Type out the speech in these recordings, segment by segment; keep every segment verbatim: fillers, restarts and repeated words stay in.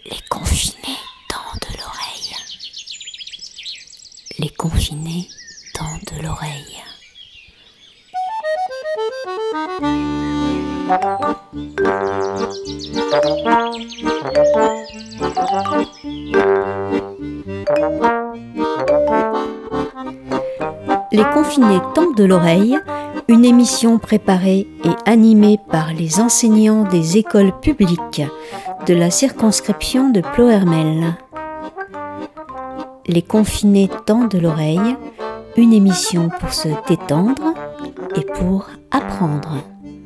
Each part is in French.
Les confinés tendent l'oreille. Les confinés tendent l'oreille. Les confinés tendent l'oreille, une émission préparée et animée par les enseignants des écoles publiques de la circonscription de Ploërmel. Les confinés tendent l'oreille, une émission pour se détendre et pour apprendre.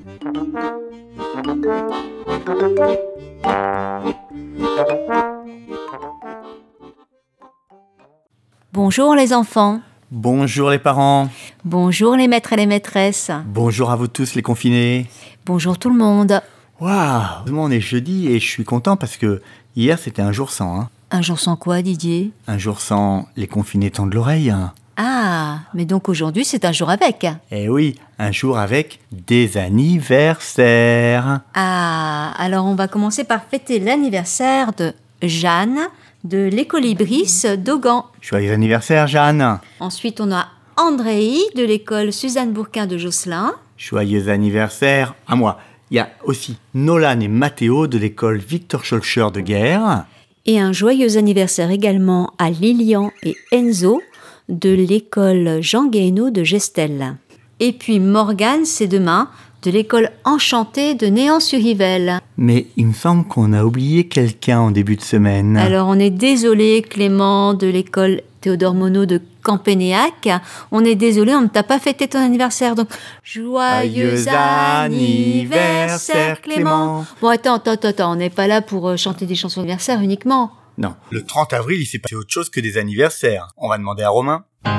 Bonjour les enfants. Bonjour les parents. Bonjour les maîtres et les maîtresses. Bonjour à vous tous les confinés. Bonjour tout le monde. Waouh, on est jeudi et je suis content parce que hier c'était un jour sans. Hein. Un jour sans quoi, Didier ? Un jour sans les confinés tendent l'oreille. Hein. Ah, mais donc aujourd'hui c'est un jour avec. Eh oui, un jour avec des anniversaires. Ah, alors on va commencer par fêter l'anniversaire de Jeanne de l'école Ibris d'Augan. Joyeux anniversaire Jeanne. Ensuite on a Andréi de l'école Suzanne Bourquin de Josselin. Joyeux anniversaire à moi. Il y a aussi Nolan et Mathéo de l'école Victor Schœlcher de Guerre. Et un joyeux anniversaire également à Lilian et Enzo de l'école Jean Guéhenno de Gestel. Et puis Morgane, c'est demain, de l'école Enchantée de Néant-sur-Yvelle. Mais il me semble qu'on a oublié quelqu'un en début de semaine. Alors on est désolé Clément de l'école Théodore Monod de Campénéac. On est désolé, on ne t'a pas fêté ton anniversaire. Donc joyeux anniversaire Clément. Bon attends, attends, attends, on n'est pas là pour chanter des chansons d'anniversaire uniquement. Non, le trente avril, il s'est passé autre chose que des anniversaires. On va demander à Romain.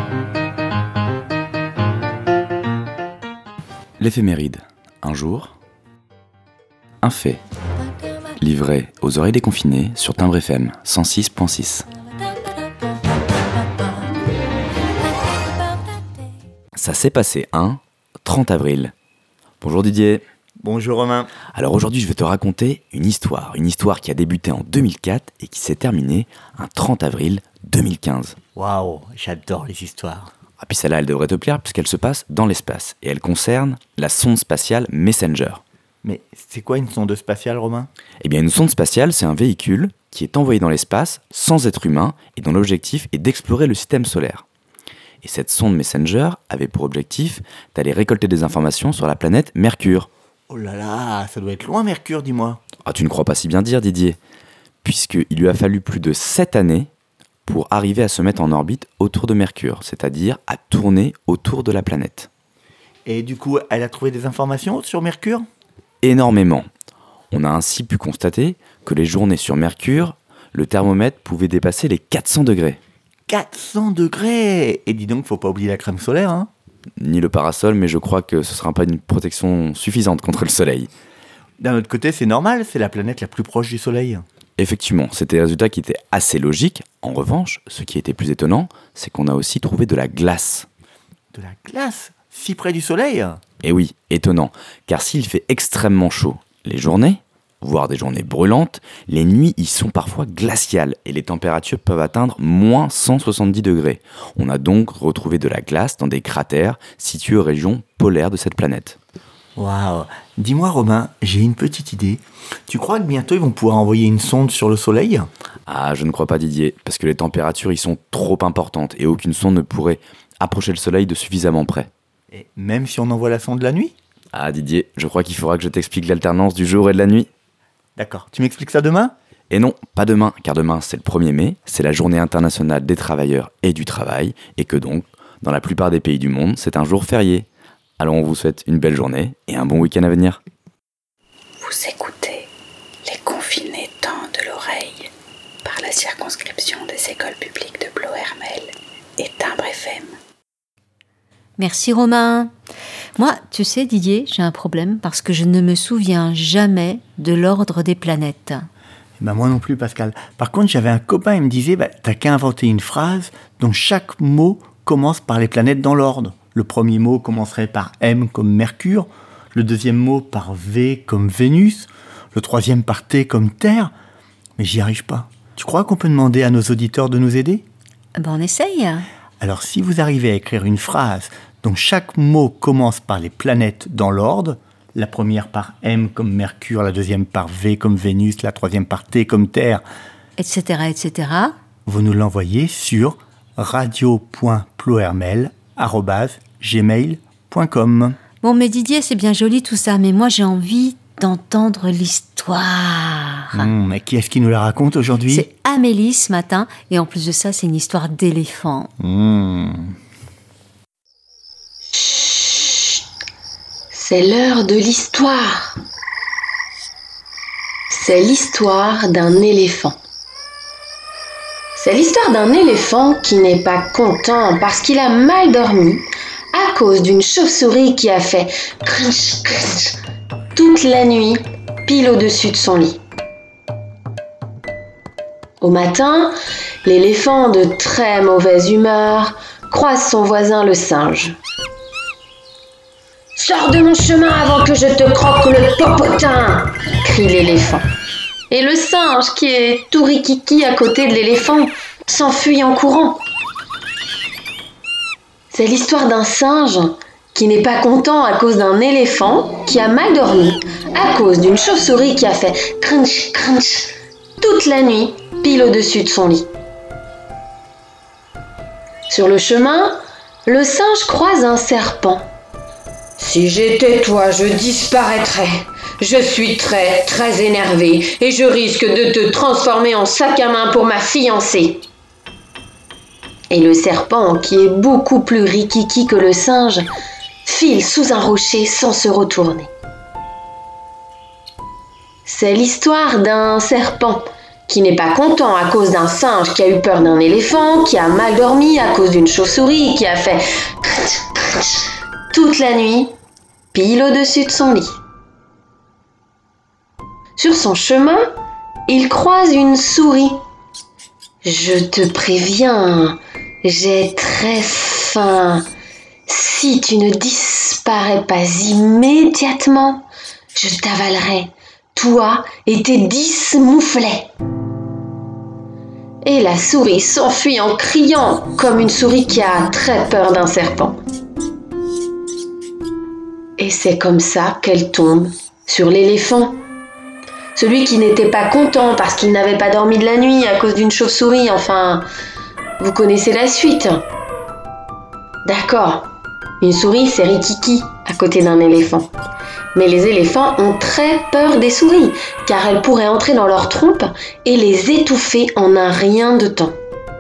L'éphéméride. Un jour, un fait. Livré aux oreilles des confinés sur Timbre F M cent six virgule six. Ça s'est passé un trente avril. Bonjour Didier. Bonjour Romain. Alors aujourd'hui, je vais te raconter une histoire. Une histoire qui a débuté en deux mille quatre et qui s'est terminée un trente avril deux mille quinze. Waouh, j'adore les histoires. Ah, puis celle-là, elle devrait te plaire puisqu'elle se passe dans l'espace. Et elle concerne la sonde spatiale Messenger. Mais c'est quoi une sonde spatiale, Romain ? Eh bien, une sonde spatiale, c'est un véhicule qui est envoyé dans l'espace sans être humain et dont l'objectif est d'explorer le système solaire. Et cette sonde Messenger avait pour objectif d'aller récolter des informations sur la planète Mercure. Oh là là, ça doit être loin Mercure, dis-moi. Ah, tu ne crois pas si bien dire, Didier, puisqu'il lui a fallu plus de sept années pour arriver à se mettre en orbite autour de Mercure, c'est-à-dire à tourner autour de la planète. Et du coup, elle a trouvé des informations sur Mercure ? Énormément. On a ainsi pu constater que les journées sur Mercure, le thermomètre pouvait dépasser les quatre cents degrés. quatre cents degrés ! Et dis donc, faut pas oublier la crème solaire, hein ? Ni le parasol, mais je crois que ce ne sera pas une protection suffisante contre le soleil. D'un autre côté, c'est normal, c'est la planète la plus proche du soleil. Effectivement, c'était des résultats qui étaient assez logiques. En revanche, ce qui était plus étonnant, c'est qu'on a aussi trouvé de la glace. De la glace ? Si près du soleil ? Et oui, étonnant, car s'il fait extrêmement chaud les journées, voire des journées brûlantes, les nuits y sont parfois glaciales et les températures peuvent atteindre moins cent soixante-dix degrés. On a donc retrouvé de la glace dans des cratères situés aux régions polaires de cette planète. Waouh ! Dis-moi Romain, j'ai une petite idée. Tu crois que bientôt ils vont pouvoir envoyer une sonde sur le soleil ? Ah, je ne crois pas Didier, parce que les températures y sont trop importantes et aucune sonde ne pourrait approcher le soleil de suffisamment près. Et même si on envoie la sonde la nuit ? Ah Didier, je crois qu'il faudra que je t'explique l'alternance du jour et de la nuit. D'accord, tu m'expliques ça demain ? Et non, pas demain, car demain c'est le premier mai, c'est la journée internationale des travailleurs et du travail, et que donc, dans la plupart des pays du monde, c'est un jour férié. Alors on vous souhaite une belle journée et un bon week-end à venir. Vous écoutez Les confinés tendent l'oreille par la circonscription des écoles publiques de Ploërmel et Timbre F M. Merci Romain. Moi, tu sais Didier, j'ai un problème parce que je ne me souviens jamais de l'ordre des planètes. Ben moi non plus Pascal. Par contre, j'avais un copain, il me disait bah, t'as qu'à inventer une phrase dont chaque mot commence par les planètes dans l'ordre. Le premier mot commencerait par M comme Mercure, le deuxième mot par V comme Vénus, le troisième par T comme Terre. mais j'y arrive pas. Tu crois qu'on peut demander à nos auditeurs de nous aider ? Ben, on essaye. Alors si vous arrivez à écrire une phrase dont chaque mot commence par les planètes dans l'ordre, la première par M comme Mercure, la deuxième par V comme Vénus, la troisième par T comme Terre, et cetera, et cetera. Vous nous l'envoyez sur radio point plohermel arobase gmail point com. Bon, mais Didier, c'est bien joli tout ça, mais moi j'ai envie d'entendre l'histoire. Mmh, mais qui est-ce qui nous la raconte aujourd'hui ? C'est Amélie ce matin, et en plus de ça, c'est une histoire d'éléphant. Mmh. C'est l'heure de l'histoire. C'est l'histoire d'un éléphant. C'est l'histoire d'un éléphant qui n'est pas content parce qu'il a mal dormi à cause d'une chauve-souris qui a fait crunch crunch toute la nuit, pile au-dessus de son lit. Au matin, l'éléphant, de très mauvaise humeur, croise son voisin le singe. « Sors de mon chemin avant que je te croque le popotin !» crie l'éléphant. Et le singe, qui est tout rikiki à côté de l'éléphant, s'enfuit en courant. C'est l'histoire d'un singe qui n'est pas content à cause d'un éléphant qui a mal dormi à cause d'une chauve-souris qui a fait crunch crunch toute la nuit, pile au-dessus de son lit. Sur le chemin, le singe croise un serpent. « Si j'étais toi, je disparaîtrais. Je suis très, très énervé et je risque de te transformer en sac à main pour ma fiancée. » Et le serpent, qui est beaucoup plus rikiki que le singe, file sous un rocher sans se retourner. C'est l'histoire d'un serpent qui n'est pas content à cause d'un singe qui a eu peur d'un éléphant, qui a mal dormi à cause d'une chauve-souris, qui a fait crunch, crunch toute la nuit, pile au-dessus de son lit. Sur son chemin, il croise une souris. « Je te préviens, j'ai très faim. Si tu ne disparais pas immédiatement, je t'avalerai, toi et tes dix mouflets. » Et la souris s'enfuit en criant, comme une souris qui a très peur d'un serpent. Et c'est comme ça qu'elle tombe sur l'éléphant. Celui qui n'était pas content parce qu'il n'avait pas dormi de la nuit à cause d'une chauve-souris. Enfin, vous connaissez la suite. D'accord, une souris c'est rikiki à côté d'un éléphant. Mais les éléphants ont très peur des souris, car elles pourraient entrer dans leur trompe et les étouffer en un rien de temps.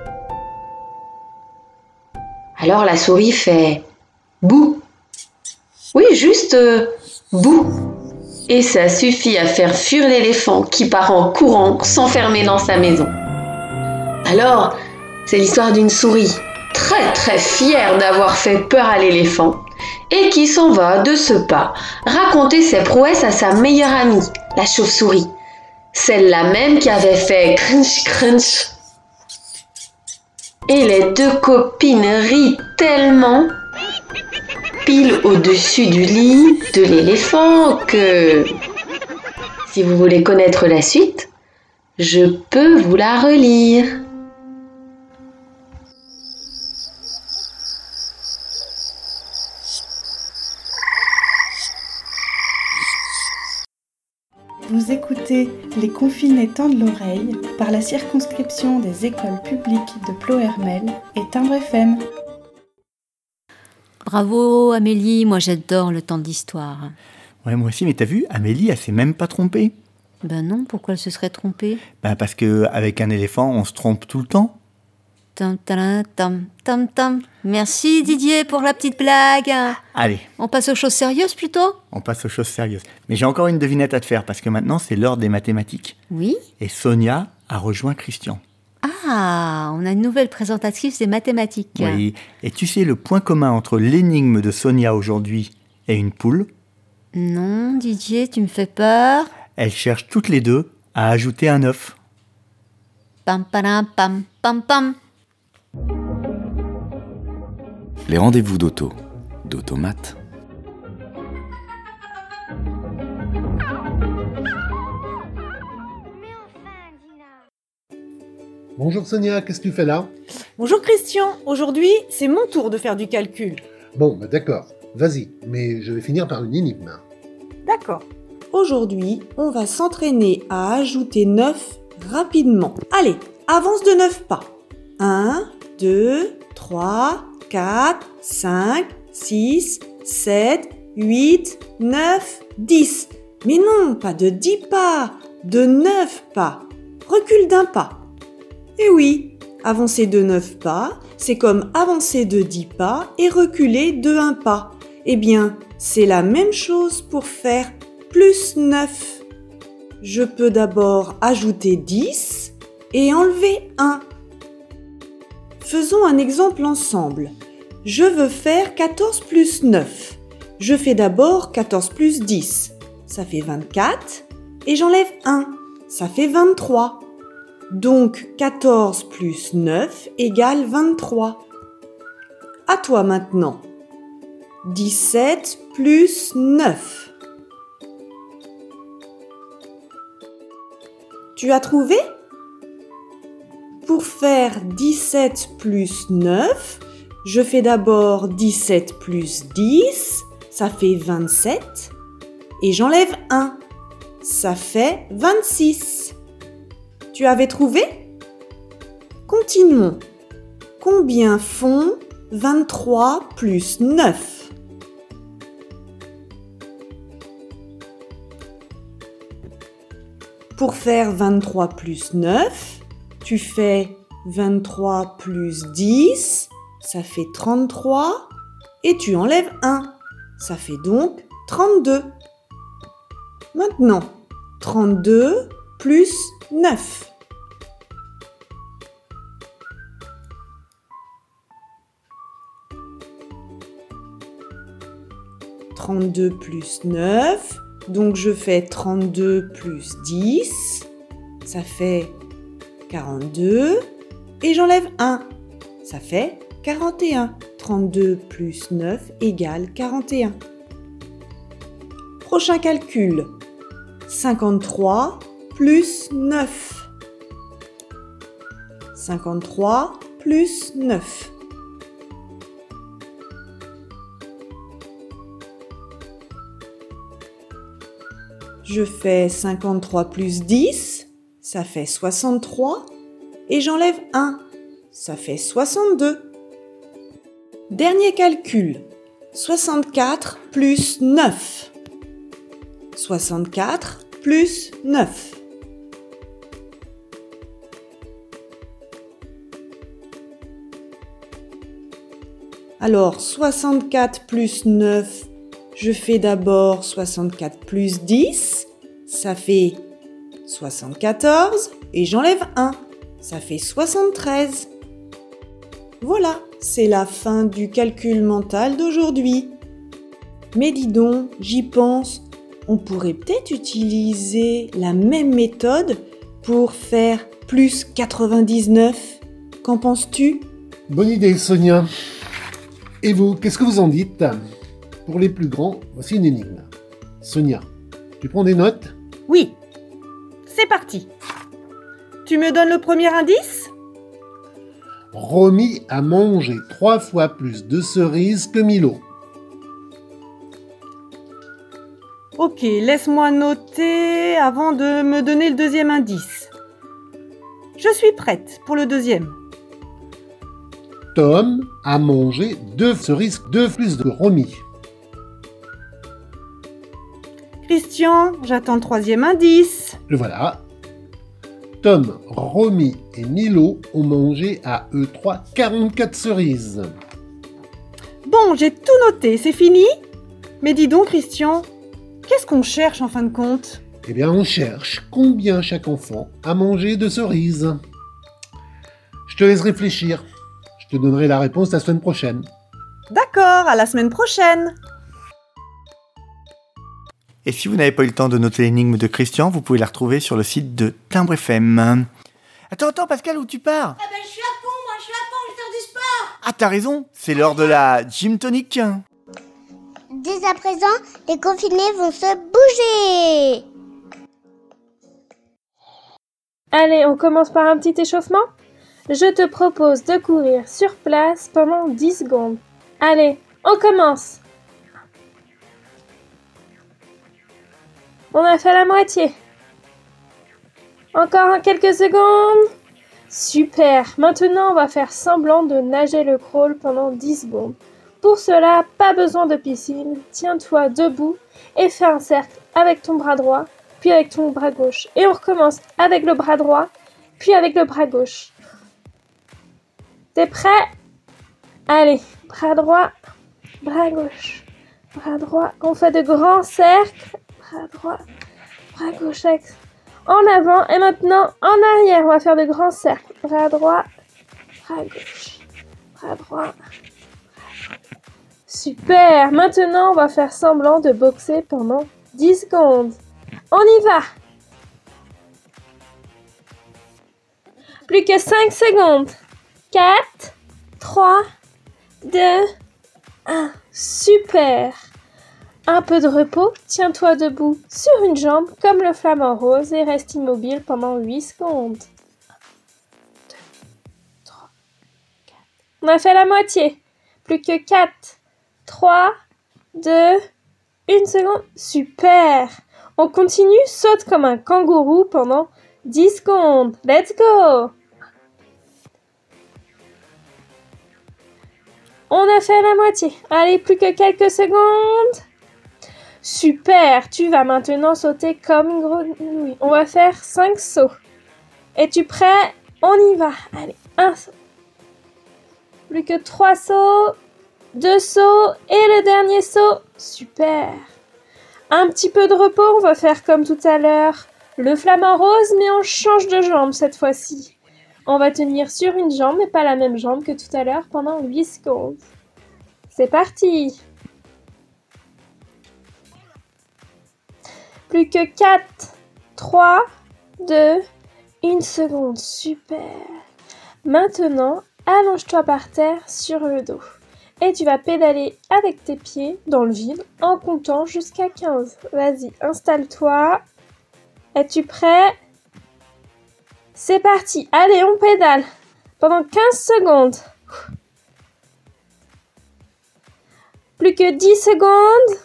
Alors la souris fait « bouh ». Oui, juste euh, « bouh ». Et ça suffit à faire fuir l'éléphant qui part en courant s'enfermer dans sa maison. Alors, c'est l'histoire d'une souris très très fière d'avoir fait peur à l'éléphant et qui s'en va de ce pas raconter ses prouesses à sa meilleure amie, la chauve-souris, celle-là même qui avait fait crunch crunch. Et les deux copines rient tellement, pile au-dessus du lit de l'éléphant, que si vous voulez connaître la suite, je peux vous la relire. Vous écoutez Les Confinés tendent l'oreille par la circonscription des écoles publiques de Plohermel et Timbre F M. Bravo Amélie, moi j'adore le temps de l'histoire. Ouais, moi aussi, mais t'as vu, Amélie, elle s'est même pas trompée. Ben non, pourquoi elle se serait trompée ? Ben parce qu'avec un éléphant, on se trompe tout le temps. Tam, tam, tam, tam, tam. Merci Didier pour la petite blague. Allez, On passe aux choses sérieuses plutôt ? on passe aux choses sérieuses. Mais j'ai encore une devinette à te faire, parce que maintenant, c'est l'heure des mathématiques. Oui. Et Sonia a rejoint Christian. Ah, on a une nouvelle présentatrice des mathématiques. Oui. Et tu sais le point commun entre l'énigme de Sonia aujourd'hui et une poule ? Non, Didier, tu me fais peur. Elles cherchent toutes les deux à ajouter un œuf. Pam, pam, pam, pam, pam. Les rendez-vous d'auto, d'automates. Mais enfin, Dina, Bonjour Sonia, qu'est-ce que tu fais là? Bonjour Christian, aujourd'hui c'est mon tour de faire du calcul. Bon, bah d'accord, vas-y, mais je vais finir par une énigme. D'accord. Aujourd'hui, on va s'entraîner à ajouter neuf rapidement. Allez, avance de neuf pas. un, deux, trois, quatre, cinq, six, sept, huit, neuf, dix. Mais non, pas de dix pas, de neuf pas. Recule d'un pas. Et oui, avancer de neuf pas, c'est comme avancer de dix pas et reculer de un pas. Eh bien, c'est la même chose pour faire plus neuf. Je peux d'abord ajouter dix et enlever un. Faisons un exemple ensemble. Je veux faire quatorze plus neuf. Je fais d'abord quatorze plus dix. Ça fait vingt-quatre. Et j'enlève un. Ça fait vingt-trois. Donc quatorze plus neuf égale vingt-trois. À toi maintenant. dix-sept plus neuf. Tu as trouvé? Pour faire dix-sept plus neuf, je fais d'abord dix-sept plus dix, ça fait vingt-sept, et j'enlève un, ça fait vingt-six. Tu avais trouvé? Continuons. Combien font vingt-trois plus neuf? Pour faire vingt-trois plus neuf, tu fais vingt-trois plus dix, ça fait trente-trois, et tu enlèves un, ça fait donc trente-deux. Maintenant, trente-deux plus neuf. trente-deux plus neuf, donc je fais trente-deux plus dix, ça fait quarante-deux, et j'enlève un, ça fait quarante et un. trente-deux plus neuf égale quarante et un. Prochain calcul, cinquante-trois plus neuf. cinquante-trois plus neuf. Je fais cinquante-trois plus dix, ça fait soixante-trois, et j'enlève un, ça fait soixante-deux. Dernier calcul, soixante-quatre plus neuf. soixante-quatre plus neuf. Alors, soixante-quatre plus neuf, je fais d'abord soixante-quatre plus dix, ça fait soixante-quatorze, et j'enlève un, ça fait soixante-treize. Voilà, c'est la fin du calcul mental d'aujourd'hui. Mais dis donc, j'y pense, on pourrait peut-être utiliser la même méthode pour faire plus quatre-vingt-dix-neuf. Qu'en penses-tu? Bonne idée Sonia. Et vous, qu'est-ce que vous en dites? Pour les plus grands, voici une énigme. Sonia, tu prends des notes? Oui, c'est parti. Tu me donnes le premier indice? Romy a mangé trois fois plus de cerises que Milo. Ok, laisse-moi noter avant de me donner le deuxième indice. Je suis prête pour le deuxième. Tom a mangé deux cerises, deux plus de Romy. Christian, j'attends le troisième indice. Le voilà. Tom, Romy et Milo ont mangé à eux trois quarante-quatre cerises. Bon, j'ai tout noté, c'est fini? Mais dis donc, Christian, qu'est-ce qu'on cherche en fin de compte? Eh bien, on cherche combien chaque enfant a mangé de cerises. Je te laisse réfléchir. Je te donnerai la réponse la semaine prochaine. D'accord, à la semaine prochaine. Et si vous n'avez pas eu le temps de noter l'énigme de Christian, vous pouvez la retrouver sur le site de Timbre F M. Attends, attends, Pascal, où tu pars? Ah ben je suis à fond, moi, je suis à fond, je vais faire du sport. Ah, t'as raison, c'est l'heure de la gym tonic. Dès à présent, les confinés vont se bouger. Allez, on commence par un petit échauffement? Je te propose de courir sur place pendant dix secondes. Allez, on commence. On a fait la moitié. Encore quelques secondes. Super. Maintenant, on va faire semblant de nager le crawl pendant dix secondes. Pour cela, pas besoin de piscine. Tiens-toi debout et fais un cercle avec ton bras droit, puis avec ton bras gauche. Et on recommence avec le bras droit, puis avec le bras gauche. T'es prêt? Allez, bras droit, bras gauche, bras droit. On fait de grands cercles. Bras droit, bras gauche, en avant. Et maintenant, en arrière, on va faire de grands cercles. Bras droit, bras gauche, bras droit. Super! Maintenant, on va faire semblant de boxer pendant dix secondes. On y va! Plus que cinq secondes. quatre, trois, deux, un. Super! Un peu de repos. Tiens-toi debout sur une jambe comme le flamant rose et reste immobile pendant huit secondes. un, deux, trois, quatre. On a fait la moitié. Plus que quatre, trois, deux, une seconde. Super! On continue, saute comme un kangourou pendant dix secondes. Let's go! On a fait la moitié. Allez, plus que quelques secondes. Super! Tu vas maintenant sauter comme une grenouille. On va faire cinq sauts. Es-tu prêt? On y va. Allez, un saut. Plus que trois sauts. Deux sauts. Et le dernier saut. Super! Un petit peu de repos. On va faire comme tout à l'heure. Le flamant rose, mais on change de jambe cette fois-ci. On va tenir sur une jambe, mais pas la même jambe que tout à l'heure pendant huit secondes. C'est parti! Plus que quatre, trois, deux, une seconde. Super! Maintenant, allonge-toi par terre sur le dos. Et tu vas pédaler avec tes pieds dans le vide en comptant jusqu'à quinze. Vas-y, installe-toi. Es-tu prêt? C'est parti. Allez, on pédale. Pendant quinze secondes. Plus que dix secondes.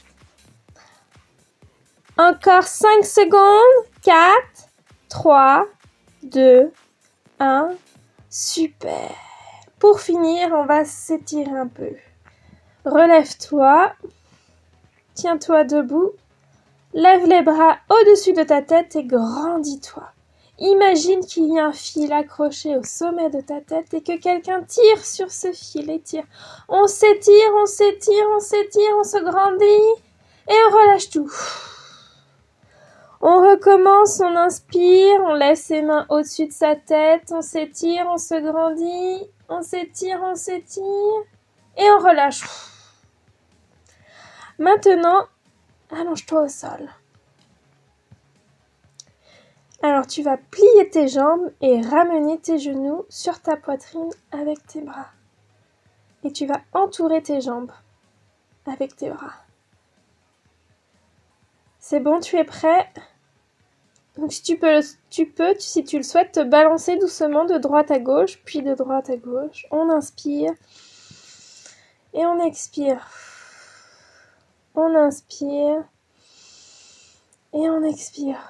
Encore cinq secondes. quatre, trois, deux, un. Super. Pour finir, on va s'étirer un peu. Relève-toi. Tiens-toi debout. Lève les bras au-dessus de ta tête et grandis-toi. Imagine qu'il y a un fil accroché au sommet de ta tête et que quelqu'un tire sur ce fil et tire. On s'étire, on s'étire, on s'étire, on se grandit et on relâche tout. On recommence, on inspire, on lève ses mains au-dessus de sa tête, on s'étire, on se grandit, on s'étire, on s'étire et on relâche. Maintenant, allonge-toi au sol. Alors tu vas plier tes jambes et ramener tes genoux sur ta poitrine avec tes bras. Et tu vas entourer tes jambes avec tes bras. C'est bon, tu es prêt? Donc si tu peux, tu peux, si tu le souhaites, te balancer doucement de droite à gauche, puis de droite à gauche. On inspire et on expire. On inspire et on expire.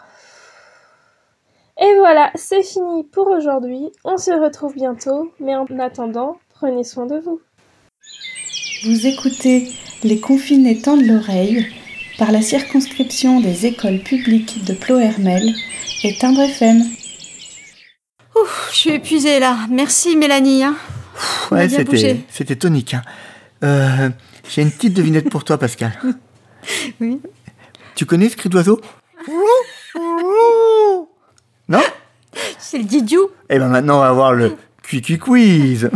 Et voilà, c'est fini pour aujourd'hui. On se retrouve bientôt, mais en attendant, prenez soin de vous. Vous écoutez Les confinés tendent l'oreille par la circonscription des écoles publiques de Ploërmel et Timbre F M. Ouf, je suis épuisée là. Merci Mélanie. Hein. Ouais, c'était, c'était tonique. Hein. Euh, j'ai une petite devinette pour toi, Pascal. Oui. Tu connais ce cri d'oiseau? Non? C'est le didiou. Et ben maintenant, on va voir le Cuicu Quiz.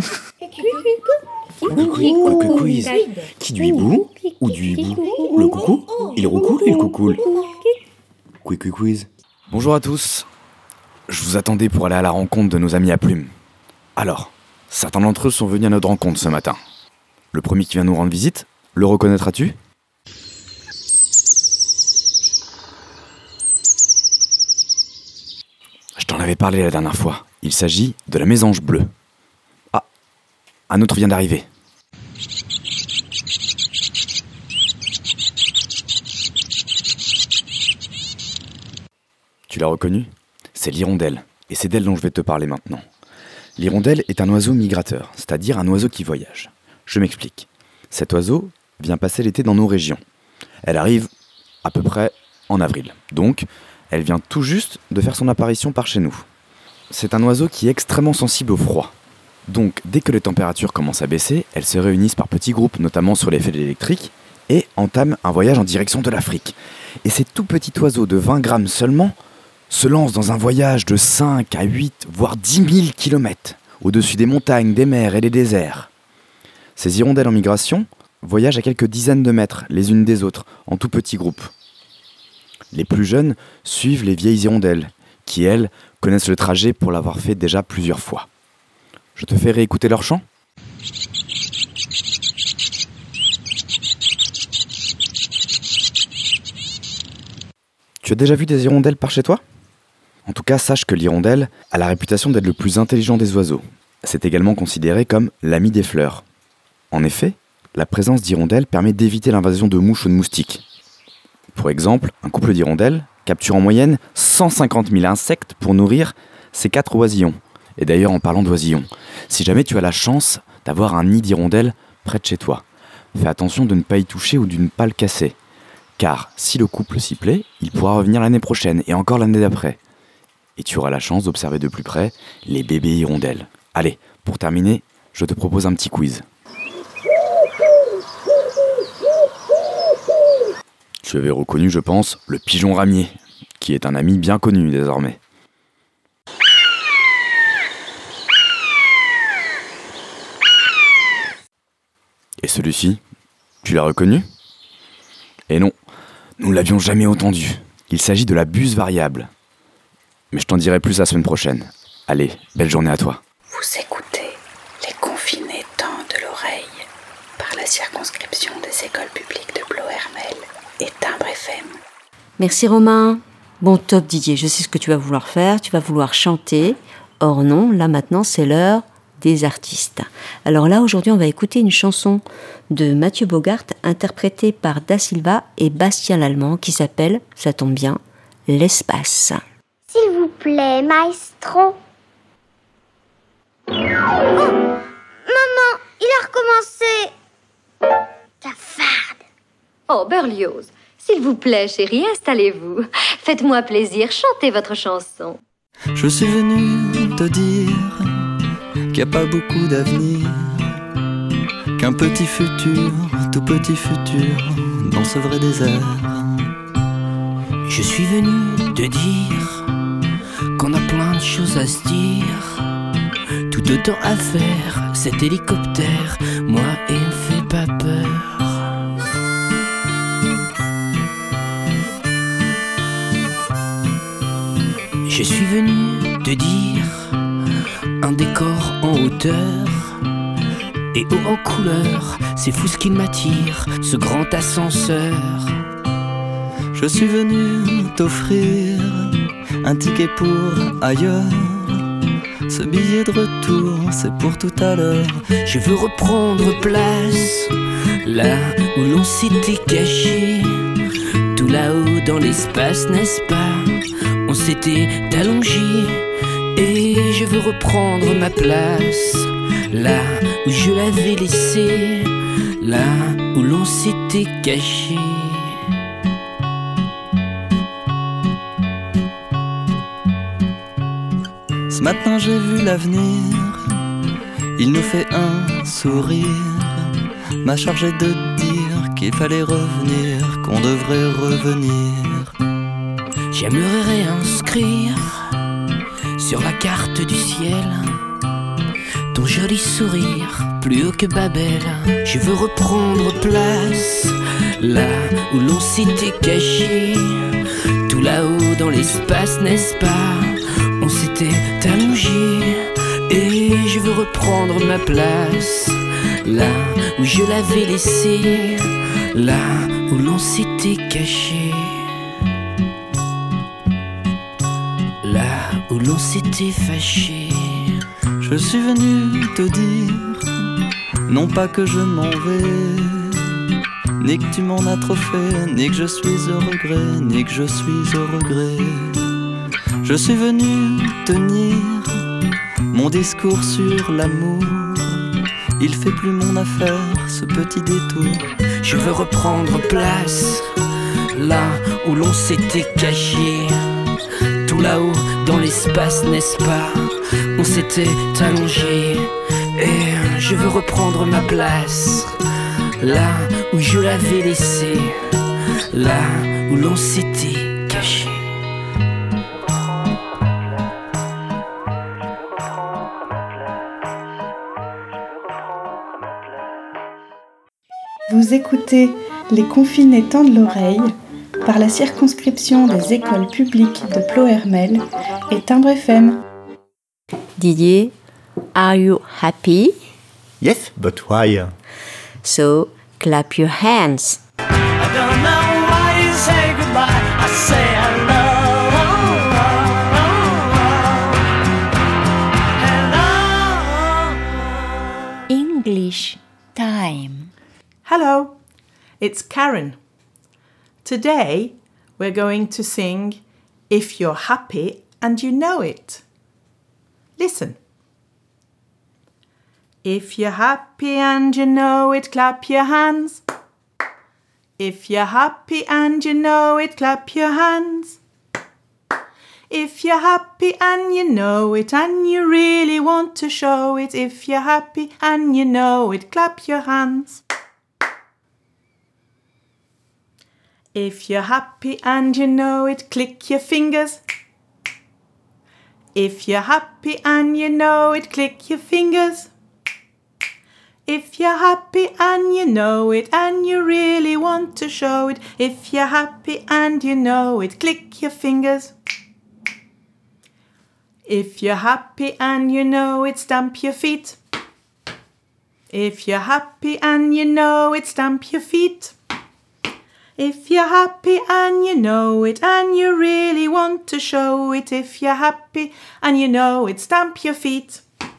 Cuicu Quiz. Qui du hibou ou du hibou? Le coucou? Il roucoule, il coucoule. Cuicu Quiz. Bonjour à tous. Je vous attendais pour aller à la rencontre de nos amis à plumes. Alors, certains d'entre eux sont venus à notre rencontre ce matin. Le premier qui vient nous rendre visite, le reconnaîtras-tu? Je t'en avais parlé la dernière fois. Il s'agit de la mésange bleue. Ah, un autre vient d'arriver. Tu l'as reconnu ? C'est l'hirondelle, et c'est d'elle dont je vais te parler maintenant. L'hirondelle est un oiseau migrateur, c'est-à-dire un oiseau qui voyage. Je m'explique. Cet oiseau vient passer l'été dans nos régions. Elle arrive à peu près en avril, donc elle vient tout juste de faire son apparition par chez nous. C'est un oiseau qui est extrêmement sensible au froid. Donc dès que les températures commencent à baisser, elles se réunissent par petits groupes, notamment sur les fils électriques, et entament un voyage en direction de l'Afrique. Et ces tout petits oiseaux de vingt grammes seulement se lance dans un voyage de cinq à huit, voire dix mille kilomètres, au-dessus des montagnes, des mers et des déserts. Ces hirondelles en migration voyagent à quelques dizaines de mètres, les unes des autres, en tout petits groupes. Les plus jeunes suivent les vieilles hirondelles, qui, elles, connaissent le trajet pour l'avoir fait déjà plusieurs fois. Je te fais réécouter leur chant ? Tu as déjà vu des hirondelles par chez toi ? En tout cas, sache que l'hirondelle a la réputation d'être le plus intelligent des oiseaux. C'est également considéré comme l'ami des fleurs. En effet, la présence d'hirondelles permet d'éviter l'invasion de mouches ou de moustiques. Pour exemple, un couple d'hirondelles capture en moyenne cent cinquante mille insectes pour nourrir ses quatre oisillons. Et d'ailleurs, en parlant d'oisillons, si jamais tu as la chance d'avoir un nid d'hirondelles près de chez toi, fais attention de ne pas y toucher ou de ne pas le casser. Car si le couple s'y plaît, il pourra revenir l'année prochaine et encore l'année d'après. Et tu auras la chance d'observer de plus près les bébés hirondelles. Allez, pour terminer, je te propose un petit quiz. Tu avais reconnu, je pense, le pigeon ramier, qui est un ami bien connu désormais. Et celui-ci, tu l'as reconnu ? Et non, nous ne l'avions jamais entendu. Il s'agit de la buse variable. Mais je t'en dirai plus la semaine prochaine. Allez, belle journée à toi. Vous écoutez Les Confinés tendent l'oreille par la circonscription des écoles publiques de Ploërmel et Timbre F M. Merci Romain. Bon, top Didier, je sais ce que tu vas vouloir faire. Tu vas vouloir chanter. Or non, là maintenant c'est l'heure des artistes. Alors là, aujourd'hui, on va écouter une chanson de Mathieu Bogart interprétée par Da Silva et Bastien Lallemand qui s'appelle, ça tombe bien, L'espace. S'il vous plaît, maestro. Oh, maman, il a recommencé. Cafarde. Oh, Berlioz, s'il vous plaît, chérie, installez-vous. Faites-moi plaisir, chantez votre chanson. Je suis venu te dire qu'il n'y a pas beaucoup d'avenir, qu'un petit futur, tout petit futur, dans ce vrai désert. Je suis venu te dire qu'on a plein de choses à se dire, tout autant à faire. Cet hélicoptère, moi, il me fait pas peur. Je suis venu te dire un décor en hauteur et haut en couleur, c'est fou ce qui m'attire, ce grand ascenseur. Je suis venu t'offrir un ticket pour ailleurs. Ce billet de retour, c'est pour tout à l'heure. Je veux reprendre place là où l'on s'était caché, tout là-haut dans l'espace, n'est-ce pas? On s'était allongé et je veux reprendre ma place là où je l'avais laissée, là où l'on s'était caché. Ce matin j'ai vu l'avenir, il nous fait un sourire, m'a chargé de dire qu'il fallait revenir, qu'on devrait revenir. J'aimerais réinscrire sur la carte du ciel ton joli sourire, plus haut que Babel. Je veux reprendre place là où l'on s'était caché, tout là-haut dans l'espace, n'est-ce pas? On s'était allongé et je veux reprendre ma place là où je l'avais laissée, là où l'on s'était caché, là où l'on s'était fâché. Je suis venu te dire, non pas que je m'en vais, ni que tu m'en as trop fait, ni que je suis au regret, ni que je suis au regret. Je suis venu tenir mon discours sur l'amour. Il fait plus mon affaire, ce petit détour. Je veux reprendre place, là où l'on s'était caché. Tout là-haut dans l'espace, n'est-ce pas? On s'était allongé. Et je veux reprendre ma place, là où je l'avais laissée, là où l'on s'était caché. Vous écoutez Les Confinés tendent l'oreille par la circonscription des écoles publiques de Ploërmel et Timbre F M. Didier, are you happy? Yes, but why? So, clap your hands. I don't know why you say goodbye. I say hello. Hello. English time. Hello, it's Karen. Today we're going to sing If You're Happy and You Know It. Listen. If you're happy and you know it, clap your hands. If you're happy and you know it, clap your hands. If you're happy and you know it and you really want to show it, if you're happy and you know it, clap your hands. If you're happy and you know it, click your fingers. If you're happy and you know it, click your fingers. If you're happy and you know it and you really want to show it, if you're happy and you know it, click your fingers. If you're happy and you know it, stamp your feet. If you're happy and you know it, stamp your feet. If you're happy and you know it and you really want to show it, if you're happy and you know it, stamp your feet.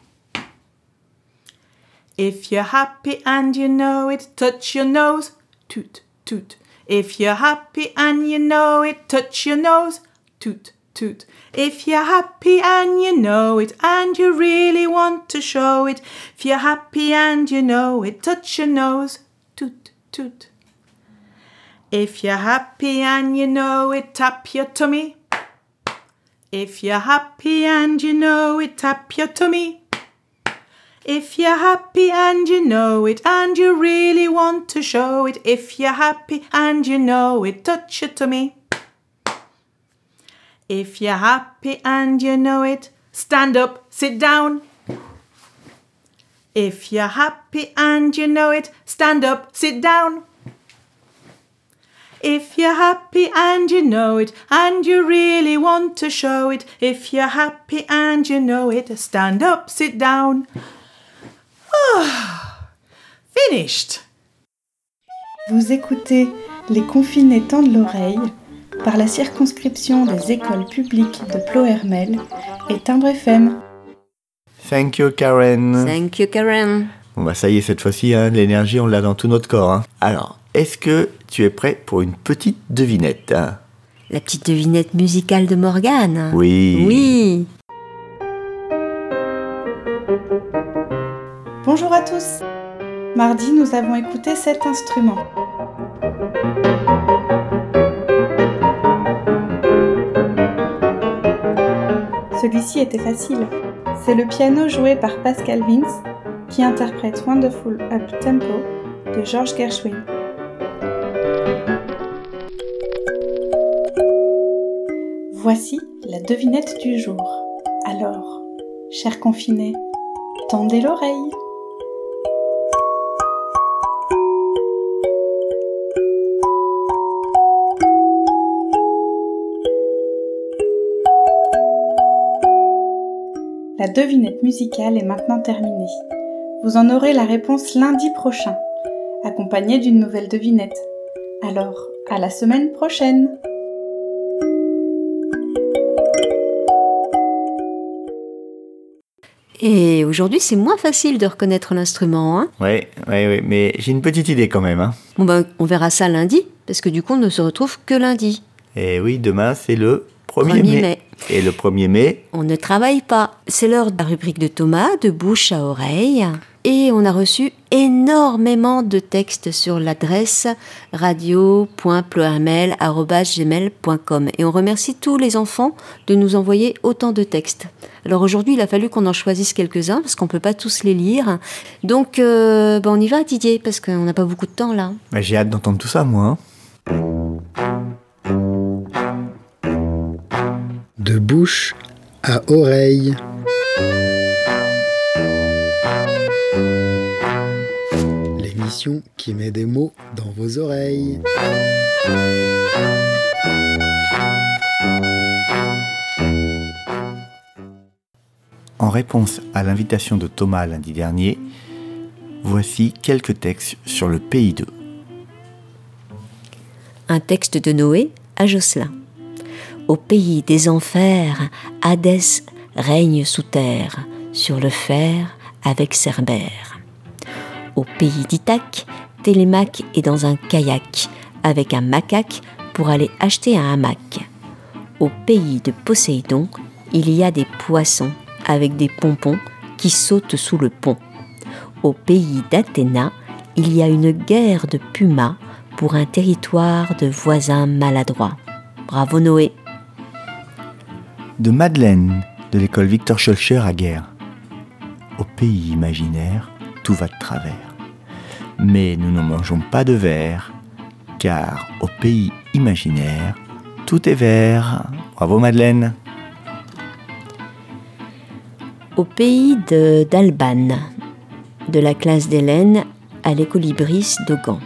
If you're happy and you know it, touch your nose, toot, toot. If you're happy and you know it, touch your nose, toot, toot. If you're happy and you know it and you really want to show it, if you're happy and you know it, touch your nose, toot, toot. If you're happy and you know it, tap your tummy. If you're happy and you know it, tap your tummy. If you're happy and you know it and you really want to show it, if you're happy and you know it, touch your tummy. If you're happy and you know it, stand up, sit down. If you're happy and you know it, stand up, sit down. If you're happy and you know it and you really want to show it, if you're happy and you know it, stand up, sit down. Oh, finished. Vous écoutez Les Confinés tendent l'oreille par la circonscription des écoles publiques de Ploërmel et Timbre F M. Thank you, Karen. Thank you, Karen. Bon bah ça y est, cette fois-ci, hein, l'énergie, on l'a dans tout notre corps. Hein. Alors, est-ce que tu es prêt pour une petite devinette, hein? La petite devinette musicale de Morgane. Oui. Oui. Bonjour à tous. Mardi, nous avons écouté cet instrument. Celui-ci était facile. C'est le piano joué par Pascal Vince qui interprète Wonderful Up Tempo de George Gershwin. Voici la devinette du jour. Alors, chers confinés, tendez l'oreille. La devinette musicale est maintenant terminée. Vous en aurez la réponse lundi prochain, accompagnée d'une nouvelle devinette. Alors, à la semaine prochaine! Et aujourd'hui, c'est moins facile de reconnaître l'instrument. Hein Oui, oui, oui, mais j'ai une petite idée quand même. Hein. Bon ben, on verra ça lundi, parce que du coup, on ne se retrouve que lundi. Et oui, demain, c'est le premier mai. mai. Et le premier mai, on ne travaille pas. C'est l'heure de la rubrique de Thomas, de bouche à oreille. Et on a reçu énormément de textes sur l'adresse radio point ploermel arobase gmail point com. Et on remercie tous les enfants de nous envoyer autant de textes. Alors aujourd'hui, il a fallu qu'on en choisisse quelques-uns, parce qu'on ne peut pas tous les lire. Donc, euh, ben on y va, Didier, parce qu'on n'a pas beaucoup de temps, là. Bah, j'ai hâte d'entendre tout ça, moi. Hein. De bouche à oreille. L'émission qui met des mots dans vos oreilles. En réponse à l'invitation de Thomas lundi dernier, voici quelques textes sur le pays d'eux. Un texte de Noé à Josselin. Au pays des enfers, Hadès règne sous terre, sur le fer avec Cerbère. Au pays d'Ithaque, Télémaque est dans un kayak, avec un macaque pour aller acheter un hamac. Au pays de Poséidon, il y a des poissons, avec des pompons qui sautent sous le pont. Au pays d'Athéna, il y a une guerre de pumas pour un territoire de voisins maladroits. Bravo Noé. De Madeleine, de l'école Victor Schœlcher à Guerre. Au pays imaginaire, tout va de travers. Mais nous ne mangeons pas de verre, car au pays imaginaire, tout est vert. Bravo Madeleine. Au pays de, d'Alban, de la classe d'Hélène à l'écolibris de Gand.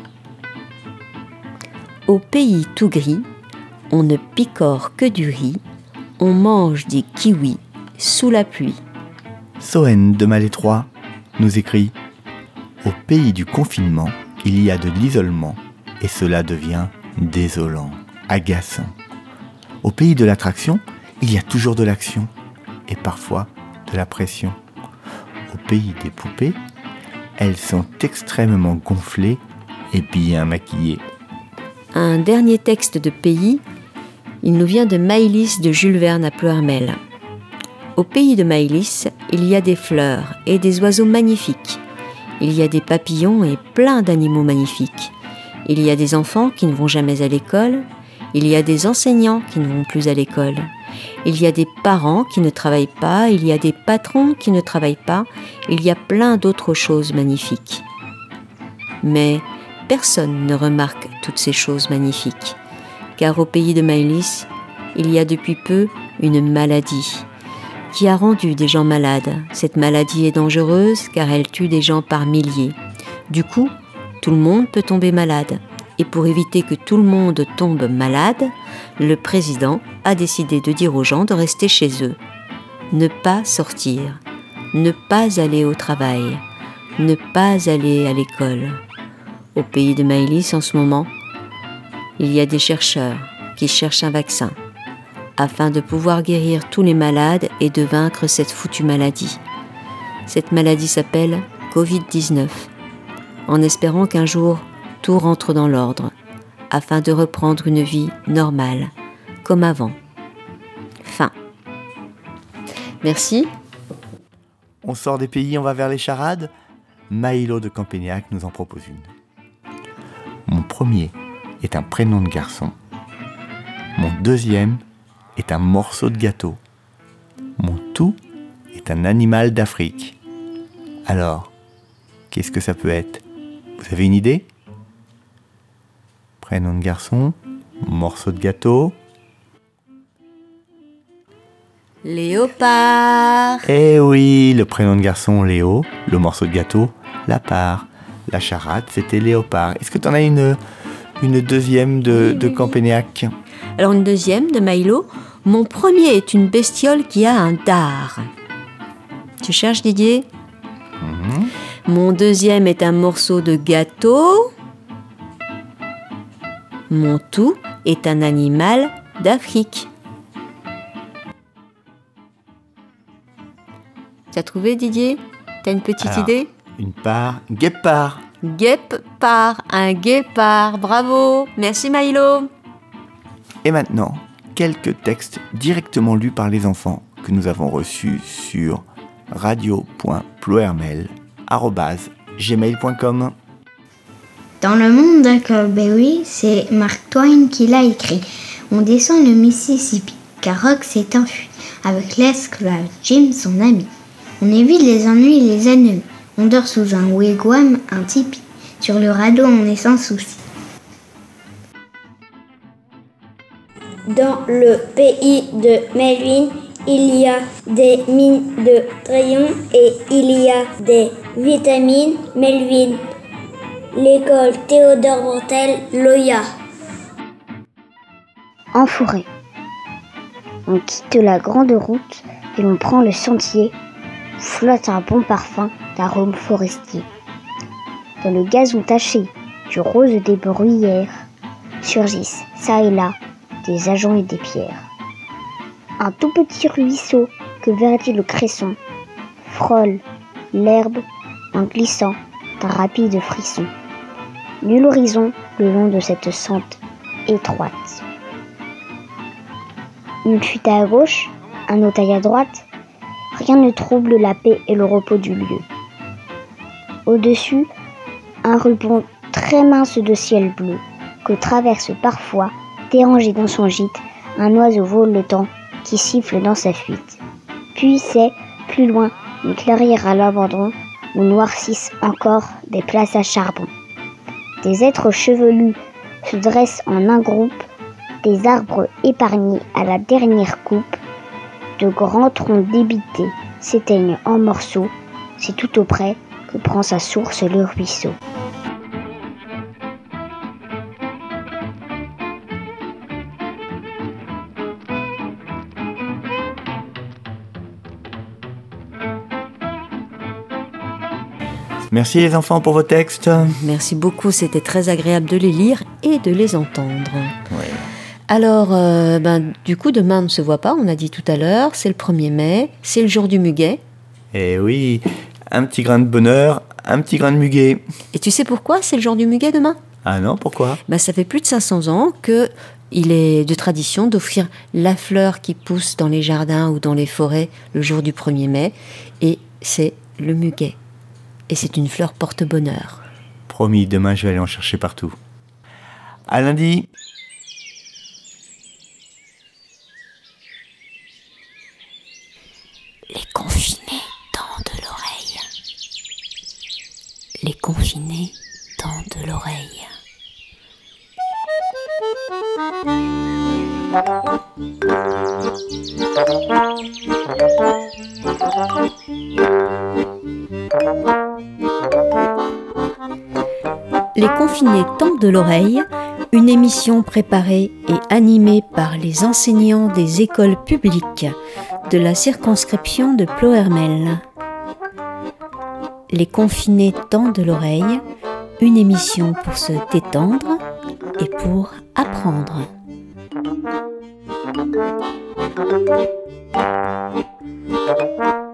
Au pays tout gris, on ne picore que du riz, on mange des kiwis sous la pluie. Sohen de Malétroit nous écrit « Au pays du confinement, il y a de l'isolement, et cela devient désolant, agaçant. Au pays de l'attraction, il y a toujours de l'action, et parfois de la pression. Au pays des poupées, elles sont extrêmement gonflées et bien maquillées. » Un dernier texte de pays, il nous vient de Maëlys de Jules Verne à Ploermel. Au pays de Maëlys, il y a des fleurs et des oiseaux magnifiques. Il y a des papillons et plein d'animaux magnifiques. Il y a des enfants qui ne vont jamais à l'école. Il y a des enseignants qui ne vont plus à l'école. Il y a des parents qui ne travaillent pas. Il y a des patrons qui ne travaillent pas. Il y a plein d'autres choses magnifiques. Mais personne ne remarque toutes ces choses magnifiques. Car au pays de Maëlys, il y a depuis peu une maladie qui a rendu des gens malades. Cette maladie est dangereuse car elle tue des gens par milliers. Du coup, tout le monde peut tomber malade. Et pour éviter que tout le monde tombe malade, le président a décidé de dire aux gens de rester chez eux. Ne pas sortir, ne pas aller au travail, ne pas aller à l'école. Au pays de Maëlys, en ce moment, il y a des chercheurs qui cherchent un vaccin afin de pouvoir guérir tous les malades et de vaincre cette foutue maladie. Cette maladie s'appelle covid dix-neuf, en espérant qu'un jour, tout rentre dans l'ordre, afin de reprendre une vie normale, comme avant. Fin. Merci. On sort des pays, on va vers les charades. Maïlo de Campéniac nous en propose une. Mon premier est un prénom de garçon. Mon deuxième est un morceau de gâteau. Mon tout est un animal d'Afrique. Alors, qu'est-ce que ça peut être ? Vous avez une idée ? Prénom de garçon, morceau de gâteau. Léopard. Eh oui, le prénom de garçon, Léo. Le morceau de gâteau, Lapard. La charade, c'était Léopard. Est-ce que tu en as une, une deuxième de, de Campéniac ? Alors une deuxième de Maïlo. Mon premier est une bestiole qui a un dard. Tu cherches, Didier ? Mmh. Mon deuxième est un morceau de gâteau. Mon tout est un animal d'Afrique. T'as trouvé, Didier? T'as une petite Alors, idée? Une part, guépard. Guépard, un guépard, bravo. Merci Maïlo. Et maintenant, quelques textes directement lus par les enfants que nous avons reçus sur radio point ploermel arobase gmail point com. Dans le monde d'Huckleberry, c'est Mark Twain qui l'a écrit. On descend le Mississippi, car Rock s'est enfui, avec l'esclave Jim, son ami. On évite les ennuis et les ennemis. On dort sous un wigwam, un tipi. Sur le radeau, on est sans souci. Dans le pays de Melvin, il y a des mines de crayons et il y a des vitamines Melvin. L'école Théodore Bourtel, Loya. En forêt. On quitte la grande route et l'on prend le sentier où flotte un bon parfum d'arômes forestiers. Dans le gazon taché du rose des bruyères surgissent, ça et là, des ajoncs et des pierres. Un tout petit ruisseau que verdit le cresson frôle l'herbe en glissant d'un rapide frisson. Nul horizon le long de cette sente étroite. Une fuite à gauche, un otail à droite, rien ne trouble la paix et le repos du lieu. Au-dessus, un ruban très mince de ciel bleu que traverse parfois, dérangé dans son gîte, un oiseau voletant qui siffle dans sa fuite. Puis c'est, plus loin, une clairière à l'abandon où noircissent encore des places à charbon. Des êtres chevelus se dressent en un groupe, des arbres épargnés à la dernière coupe, de grands troncs débités s'éteignent en morceaux, c'est tout auprès que prend sa source le ruisseau. Merci les enfants pour vos textes. Merci beaucoup, c'était très agréable de les lire et de les entendre. Ouais. Alors, euh, ben, du coup, demain on ne se voit pas, on a dit tout à l'heure, c'est le premier mai, c'est le jour du muguet. Et oui, un petit grain de bonheur, un petit grain de muguet. Et tu sais pourquoi c'est le jour du muguet demain? Ah non, pourquoi? Ben, ça fait plus de cinq cents ans qu'il est de tradition d'offrir la fleur qui pousse dans les jardins ou dans les forêts le jour du premier mai, et c'est le muguet. Et c'est une fleur porte-bonheur. Promis, demain je vais aller en chercher partout. À lundi. Les confinés tendent l'oreille. Les confinés tendent l'oreille. Les confinés tendent l'oreille, une émission préparée et animée par les enseignants des écoles publiques de la circonscription de Ploermel. Les confinés tendent l'oreille, une émission pour se détendre et pour apprendre. Thank you.